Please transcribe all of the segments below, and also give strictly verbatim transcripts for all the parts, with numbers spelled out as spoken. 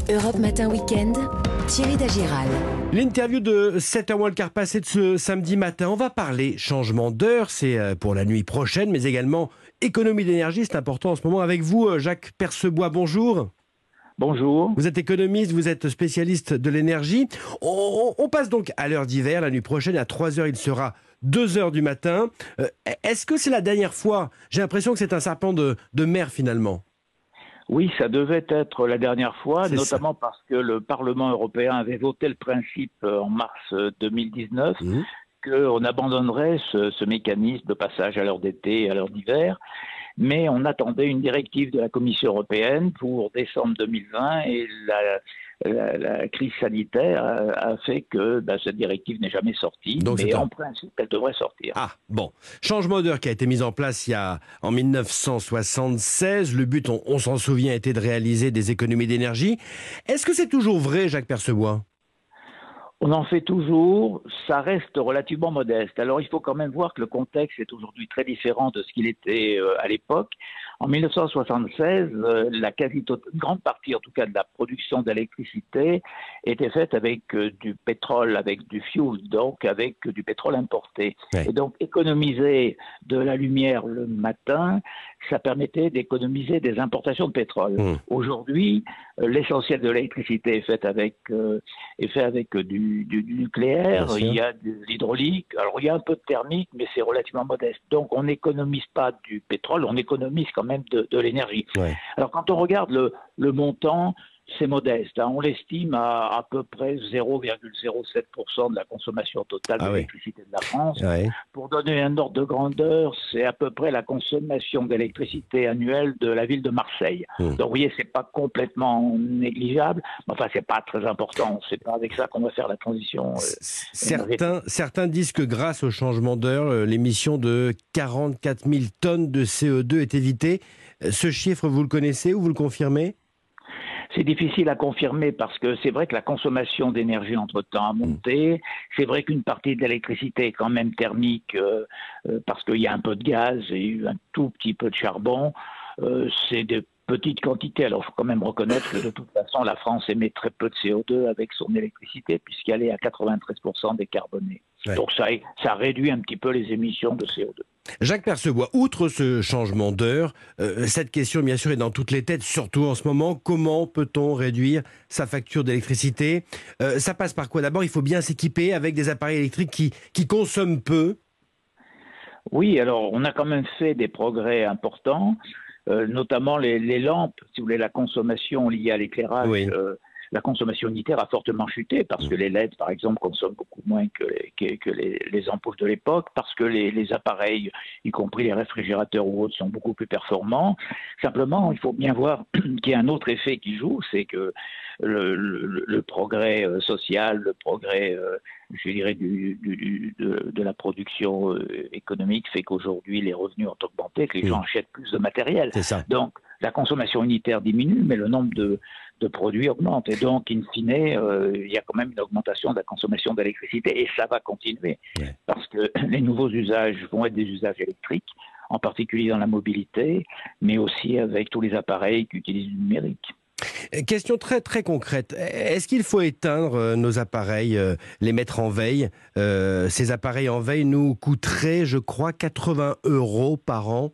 Europe Matin Week-end, Thierry Dagiral. L'interview de sept heures moins le quart passé de ce samedi matin. On va parler changement d'heure, c'est pour la nuit prochaine, mais également économie d'énergie. C'est important en ce moment. Avec vous, Jacques Percebois, bonjour. Bonjour. Vous êtes économiste, vous êtes spécialiste de l'énergie. On, on passe donc à l'heure d'hiver. La nuit prochaine, à trois heures, il sera deux heures du matin. Euh, est-ce que c'est la dernière fois? J'ai l'impression que c'est un serpent de, de mer finalement. Oui, ça devait être la dernière fois, C'est notamment ça. parce que le Parlement européen avait voté le principe en mars deux mille dix-neuf Mmh. qu'on abandonnerait ce, ce mécanisme de passage à l'heure d'été et à l'heure d'hiver. Mais on attendait une directive de la Commission européenne pour décembre deux mille vingt et la, la, la crise sanitaire a, a fait que ben, cette directive n'est jamais sortie. Donc mais c'est un- en principe, elle devrait sortir. Ah, bon. Changement d'heure qui a été mis en place il y a, en mille neuf cent soixante-seize. Le but, on, on s'en souvient, était de réaliser des économies d'énergie. Est-ce que c'est toujours vrai, Jacques Percebois? On en fait toujours, ça reste relativement modeste. Alors il faut quand même voir que le contexte est aujourd'hui très différent de ce qu'il était euh, à l'époque. En mille neuf cent soixante-seize, euh, la quasi grande partie en tout cas de la production d'électricité était faite avec euh, du pétrole, avec du fuel, donc avec euh, du pétrole importé. Ouais. Et donc économiser de la lumière le matin, ça permettait d'économiser des importations de pétrole. Mmh. Aujourd'hui, euh, l'essentiel de l'électricité est fait avec, euh, est fait avec euh, du, du, du nucléaire, Bien sûr. il y a de l'hydraulique, alors il y a un peu de thermique, mais c'est relativement modeste. Donc on n'économise pas du pétrole, on économise quand même de, de l'énergie. Ouais. Alors quand on regarde le, le montant, c'est modeste, hein. On l'estime à à peu près zéro virgule zéro sept pour cent de la consommation totale Ah de oui. l'électricité de la France. Ouais. Pour donner un ordre de grandeur, c'est à peu près la consommation d'électricité annuelle de la ville de Marseille. Mmh. Donc vous voyez, c'est pas complètement négligeable, mais enfin c'est pas très important. C'est pas avec ça qu'on va faire la transition. euh, C- Certains, certains disent que grâce au changement d'heure, euh, l'émission de quarante-quatre mille tonnes de C O deux est évitée. Euh, Ce chiffre, vous le connaissez ou vous le confirmez? C'est difficile à confirmer parce que c'est vrai que la consommation d'énergie entre-temps a monté. C'est vrai qu'une partie de l'électricité est quand même thermique euh, euh, parce qu'il y a un peu de gaz et un tout petit peu de charbon. Euh, c'est de petites quantités. Alors il faut quand même reconnaître que de toute façon, la France émet très peu de C O deux avec son électricité puisqu'elle est à quatre-vingt-treize pour cent décarbonée. Ouais. Donc ça, ça réduit un petit peu les émissions de C O deux. Jacques Percebois, outre ce changement d'heure, euh, cette question bien sûr est dans toutes les têtes, surtout en ce moment. Comment peut-on réduire sa facture d'électricité? Euh, Ça passe par quoi? D'abord, il faut bien s'équiper avec des appareils électriques qui, qui consomment peu. Oui, alors on a quand même fait des progrès importants, euh, notamment les, les lampes, si vous voulez, la consommation liée à l'éclairage. Oui. euh, la consommation unitaire a fortement chuté parce que les L E D, par exemple, consomment beaucoup moins que les, que, que les, les ampoules de l'époque, parce que les, les appareils, y compris les réfrigérateurs ou autres, sont beaucoup plus performants. Simplement, il faut bien voir qu'il y a un autre effet qui joue, c'est que le, le, le progrès euh, social, le progrès, euh, je dirais, du, du, du, de, de la production euh, économique fait qu'aujourd'hui, les revenus ont augmenté, que les Mmh. gens achètent plus de matériel. C'est ça. Donc, la consommation unitaire diminue, mais le nombre de, de produits augmente. Et donc, in fine, euh, il y a quand même une augmentation de la consommation d'électricité. Et ça va continuer, Ouais. parce que les nouveaux usages vont être des usages électriques, en particulier dans la mobilité, mais aussi avec tous les appareils qui utilisent du numérique. Euh, Question très très concrète. Est-ce qu'il faut éteindre euh, nos appareils, euh, les mettre en veille? Euh, Ces appareils en veille nous coûteraient, je crois, quatre-vingts euros par an.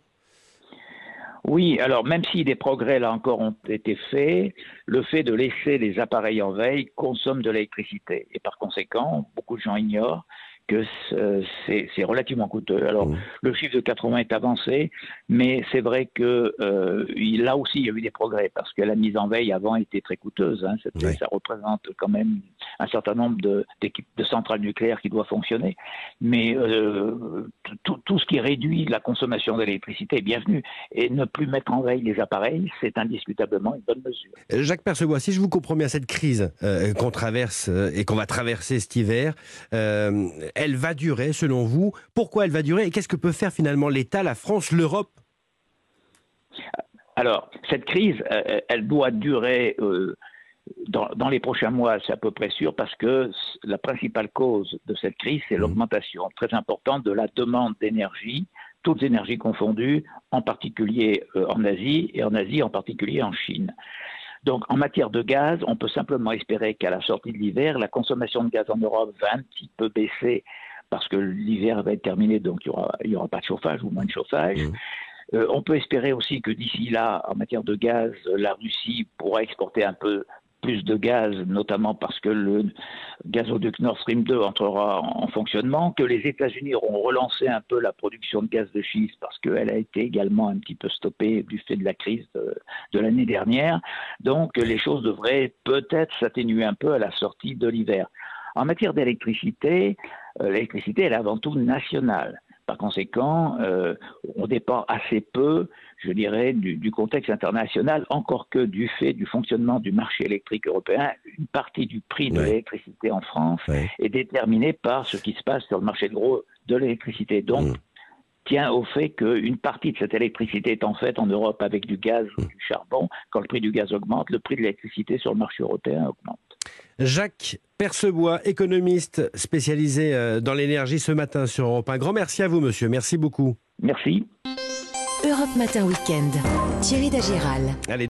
Oui, alors même si des progrès là encore ont été faits, le fait de laisser les appareils en veille consomme de l'électricité. Et par conséquent, beaucoup de gens ignorent que c'est c'est relativement coûteux. Alors, Mmh. le chiffre de quatre-vingts est avancé, mais c'est vrai que euh, il- là aussi, il y a eu des progrès, parce que la mise en veille avant était très coûteuse, hein. C'était- Ouais. Ça représente quand même un certain nombre de, d'équipes de centrales nucléaires qui doivent fonctionner. Mais euh, tout, tout ce qui réduit la consommation d'électricité est bienvenu. Et ne plus mettre en veille les appareils, c'est indiscutablement une bonne mesure. Euh, Jacques Percebois, si je vous comprends bien, cette crise euh, qu'on traverse euh, et qu'on va traverser cet hiver, euh, elle va durer selon vous. Pourquoi elle va durer et qu'est-ce que peut faire finalement l'État, la France, l'Europe? Alors, cette crise, euh, elle doit durer euh, dans, dans les prochains mois, c'est à peu près sûr, parce que la principale cause de cette crise, c'est Mmh. l'augmentation très importante de la demande d'énergie, toutes énergies confondues, en particulier euh, en Asie, et en Asie en particulier en Chine. Donc, en matière de gaz, on peut simplement espérer qu'à la sortie de l'hiver, la consommation de gaz en Europe va un petit peu baisser parce que l'hiver va être terminé, donc il n'y aura, il y aura pas de chauffage ou moins de chauffage. Mmh. Euh, on peut espérer aussi que d'ici là, en matière de gaz, la Russie pourra exporter un peu plus de gaz, notamment parce que le gazoduc Nord Stream deux entrera en fonctionnement, que les États-Unis auront relancé un peu la production de gaz de schiste parce qu'elle a été également un petit peu stoppée du fait de la crise de, de l'année dernière. Donc les choses devraient peut-être s'atténuer un peu à la sortie de l'hiver. En matière d'électricité, euh, l'électricité elle est avant tout nationale. Par conséquent, euh, on dépend assez peu, je dirais, du, du contexte international, encore que du fait du fonctionnement du marché électrique européen, une partie du prix de ouais. l'électricité en France ouais. est déterminée par ce qui se passe sur le marché de gros de l'électricité. Donc, mmh. tient au fait qu'une partie de cette électricité est en fait en Europe avec du gaz ou du charbon. Quand le prix du gaz augmente, le prix de l'électricité sur le marché européen augmente. Jacques Percebois, économiste spécialisé dans l'énergie ce matin sur Europe un. Grand merci à vous, monsieur. Merci beaucoup. Merci. Europe Matin Week-end. Thierry Dagiral. Allez.